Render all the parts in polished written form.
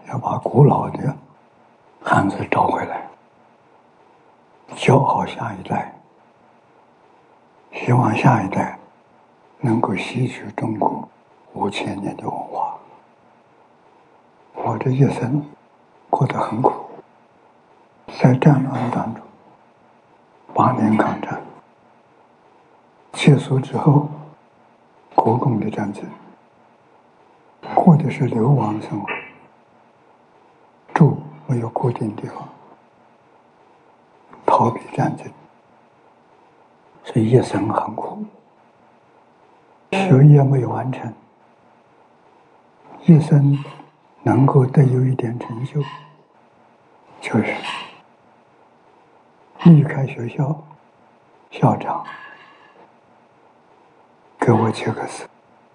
要把古老的汉字找回来，教好下一代，希望下一代能够吸取中国5000年的文化。我这一生过得很苦，在战乱当中，8年抗战结束之后，国共的战争，过的是流亡生活，住没有固定地方，逃避战争，所以一生很苦，学业没有完成，一生能够得有一点成就，就是离开学校，校长给我7个字：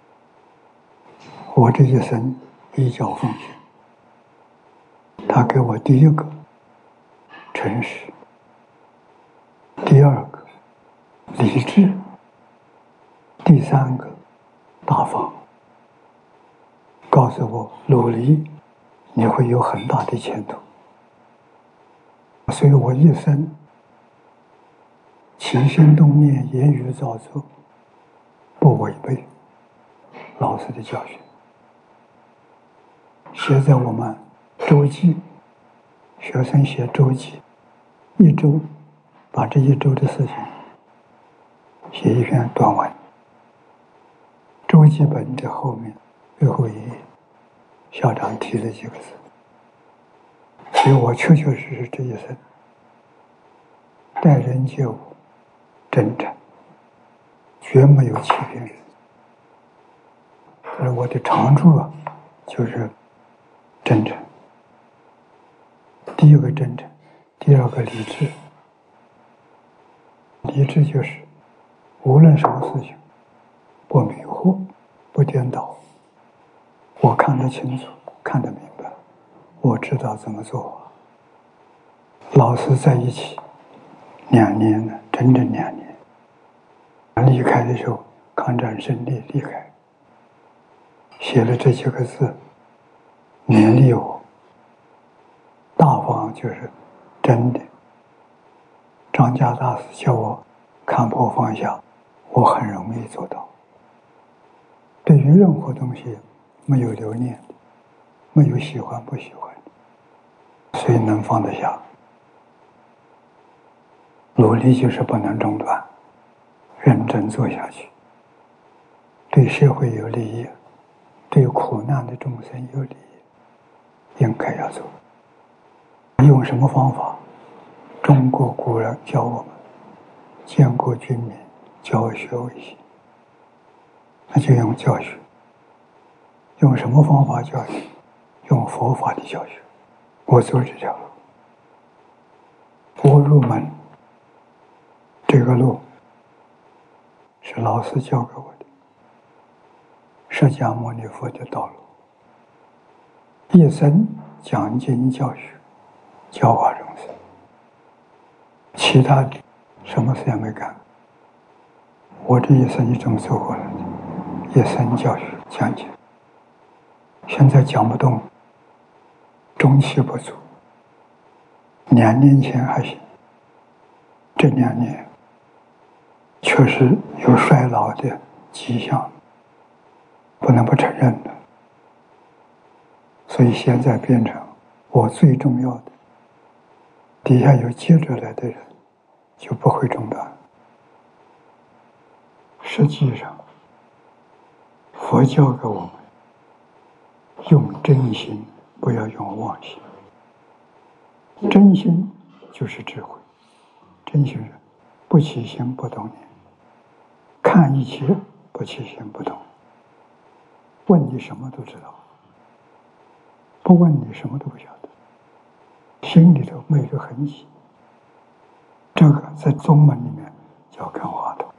我这一生依教奉行。他给我第一个诚实，第二个理智，第3个大方，告诉我努力你会有很大的前途。所以我一生起心动念言语造作不违背老师的教训。写在我们周记，学生写周记，1周把这1周的事情写一篇短文，周记本的后面最后一页，校长提了几个字。所以我确确实实这一生待人接物真诚，绝没有欺骗人。而我的长处就是真诚。第一个真诚，第二个理智。理智就是无论什么事情不迷惑，不颠倒，我看得清楚，看得明白，我知道怎么做。老师在一起2年了，整整2年。离开的时候，抗战胜利离开，写了这几个字，勉励我。大方就是真的。张家大师叫我看破放下，我很容易做到。对于任何东西没有留念的，没有喜欢不喜欢的，所以能放得下。努力就是不能中断，认真做下去，对社会有利益，对苦难的众生有利益，应该要做。用什么方法？中国古人教我们，建国军民，教学为先，那就用教学。用什么方法教学？用佛法的教学。我走这条路，我入门，这个路是老师教给我的，释迦牟尼佛的道路。一生讲经教学，教化众生，其他的什么事也没干。我这一生就这么走过来的，一生教学讲解。现在讲不动，中气不足。2年前还行，这2年确实有衰老的迹象，不能不承认的。所以现在变成我最重要的，底下有接着来的人就不会中断。实际上，佛教给我们用真心，不要用妄心。真心就是智慧，真心人不起心不动念，看一切不起心不动，问你什么都知道，不问你什么都不晓得，心里头没有个痕迹。这个在宗门里面叫看花头。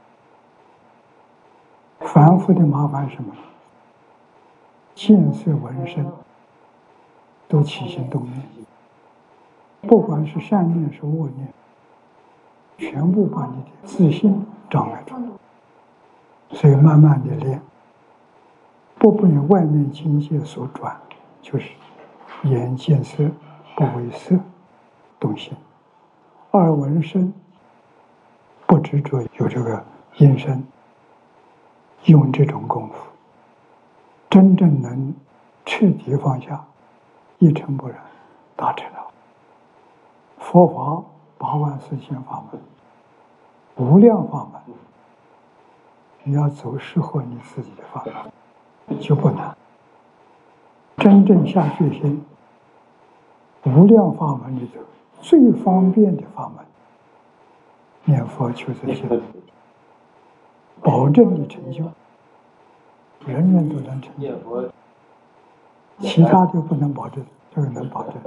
凡夫的麻烦是什么？见色闻声都起心动念，不管是善念是恶念，全部把你的自信障碍住。所以慢慢的练，不被外面境界所转，就是眼见色不为色动心，耳闻声不执着有这个音声，用这种功夫，真正能彻底放下，一尘不染，大彻了。佛法84000法门，无量法门，你要走适合你自己的法门，就不难。真正下决心，无量法门里头最方便的法门，念佛求自性，保证你成就，人人都能成就，其他就不能保证，这个能保证。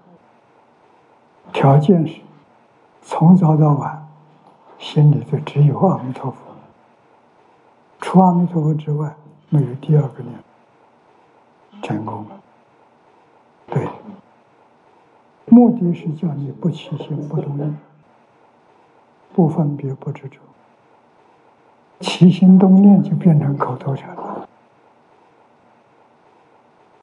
条件是从早到晚心里头只有阿弥陀佛，除阿弥陀佛之外没有第二个念，成功了。对，目的是叫你不起心不动念，不分别不执着，起心动念就变成口头禅了。